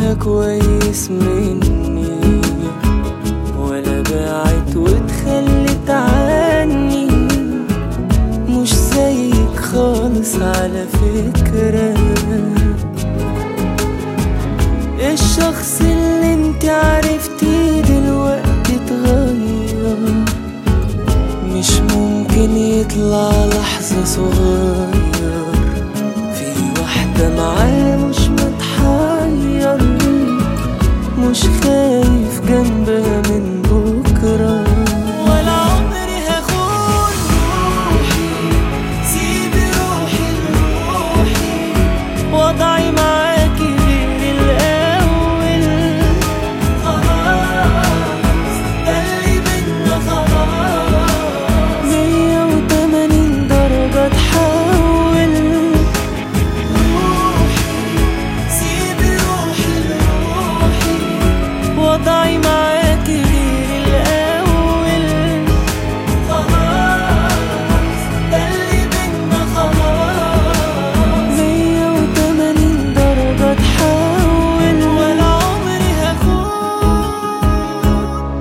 فيها كويس مني، ولا بعت واتخلت عني. مش زيك خالص على فكرة. الشخص اللي انت عرفتيه دلوقتي اتغير، مش ممكن يطلع لحظة صغير. في واحدة معاه مش متحير، مش خايف جنبها من بكرة. ولا عمري هخون روحي، سيب روحي لروحي. وضعي معاكي غير الأول، خلاص ده اللي بينا خلاص. 180 درجة تحول. روحي سيب روحي لروحي. وضعي معاكي غير الأول، خلاص ده اللي بينا خلاص. 180 درجة تحول. ولا عمري هخون.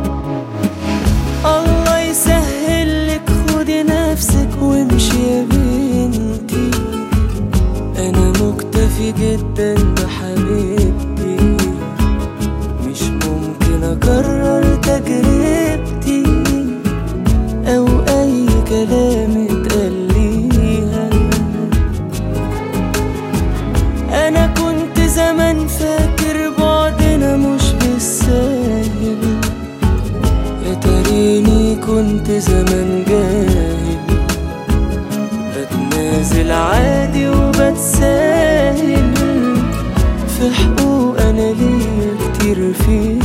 الله يسهلك، خدي نفسك وامشي يا بنتي. أنا مكتفي جدا بحبيبتي، مش ممكن أكرر تجربتي أو أي كلام اتقال ليها. أنا كنت زمان فاكر بعدنا مش بالساهل، اتاريني كنت زمان جاهل. بتنازل عادي وبتساهل في حقوق أنا ليا كتير فيها.